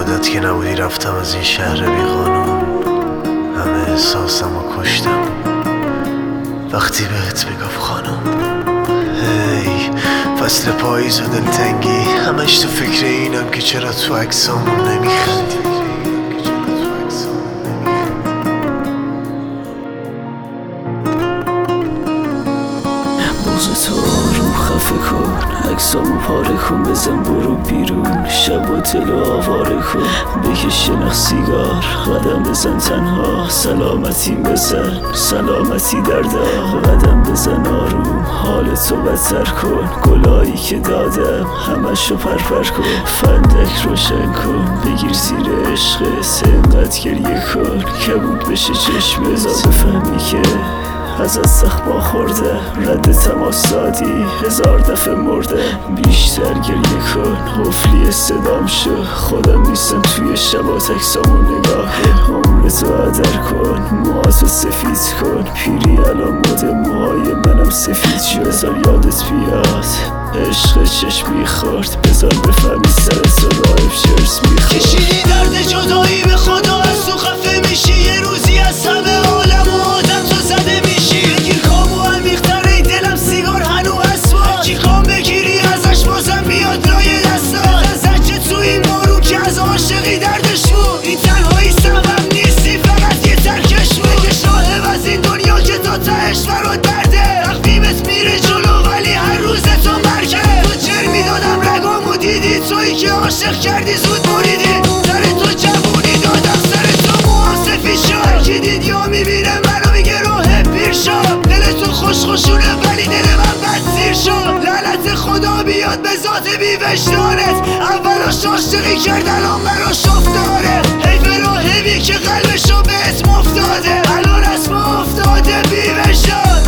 مدت که نبودی رفتم از این شهر بی قانون. همه احساسم رو کشتم وقتی بهت میگفت خانم. هی فصل پاییز و دلتنگی، همش تو فکر اینم که چرا تو عکسامون نمیخندی. بغض تو رو خفه کن، عکسامو پاره کن، بزن برو بیرون، شب و تل و آواره کن، بکش یه نخ سیگار، قدم بزن تنها، سلامتی بزن، سلامتی در داغ، قدم بزن آروم، حالتو بدتر کن، گلایی که دادم همشو پرپر کن، فندک روشن کن، بگیر زیر عشقت، انقدر گریه کن کبود بشه چشمت، تا بفهمی که ازت زخما خورده، رد تماس دادی 1000 دفعه مرده، بیشتر گریه کن، قفلی صدام شو، خودم نیستم توی شبات، عکسامو نگاه کن، عمرتو هدر کن، موهاتو سفید کن، پیری الان مده، موهای منم سفید شد، بذار یادت بیاد عشق چشمی خورد، بذار بفهمی سرت رو راه چرس میخورد. کشیدی درد جدایی به خدا، از تو خفه میشی، یه روزی از همه عالم و آدم تو زده میشی، بگیر کامو عمیق‌تر، ای دلم سیگار هنو اسواد، کی کام بگیری ازش بازم بیاد لای دستات، از زجه تو این بارون که از عاشقی دردش بود، این تنهایی سبب نیستی، فقط یه ترکش بود، بکش راهب از این دنیا که تا تهش برات درده، تقویمت میره جلو ولی هر روز تو مرگه، تو جر میدادم رگامو دیدی، تویی که عاشق کردی زود بریدی، سر تو جوونی دادم سر تو موام سفید شد، کی دید یا میبینه منو میگه راه پیر شد، دلتون خوشونه ولی دل من بد سیر شد، لعنت خدا بیاد به ذات بی وجدانت، اولاش عاشقی کرد الان براش افتاده، حیف راهبی که قلبشو به اسم افتاده، الان اسم افتاده بی وجدان.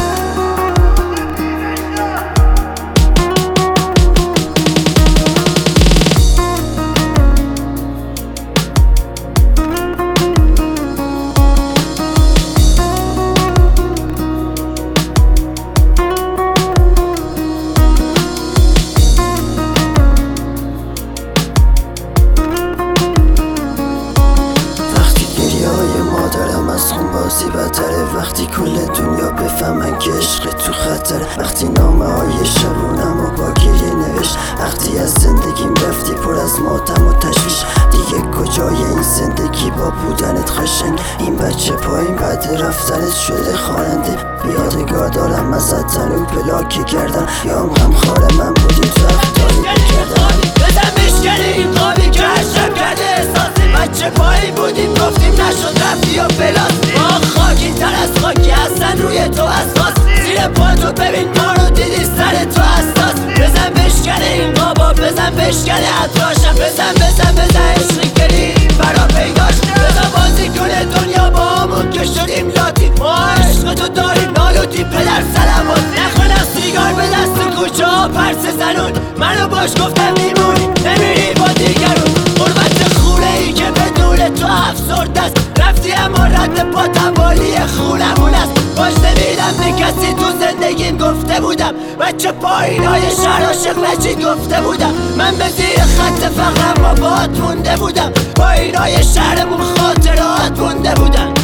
بازی بدتره، وقتی کل دنیا بفهمن که عشق تو خطر، وقتی نامه های شبونم و با گریه نوشت، وقتی از زندگیم رفتی پر از ماتم و تشویش، دیگه کجای این زندگی با بودنت قشنگ، این بچه پایین بعد رفتنت شده خواننده، یادگار دارم ازت تنو پلاک کردم، یا هم غمخوار من بودی تو اختاری بکردم، بزن بشکنی این قابی که هر شب کرده احساسی، بچه پایین بودیم گفتیم نشد رفتی و پلاسی، ما خاکی تر از خاکی هستن روی تو اساس، زیر پاتو ببین ما رو دیدی سر تو اساس، بزن بشکنی این قابا، بزن بشکنی عطاشم، بزن عشقی کردی برا پیداش، بزن بازی کنه دنیا با همون که شدیم لاتی، ما عشق تو داریم نالوتی، پدر سلامات نخونم سیگار به دست کوچه ها پرس زنون، منو باش گفتم میمونی نمیری با دیگرون، غربت خونه ای که بدون تو افسرد است، رفتی اما رد پا توالی خونمون است، باش نمیدم به کسی تو زندگیم گفته بودم، بچه پایین های شهر عاشق نچی گفته بودم، من به زیر خط فقرم با باد مونده بودم، پایین های شهرمون خاطرات مونده بودم.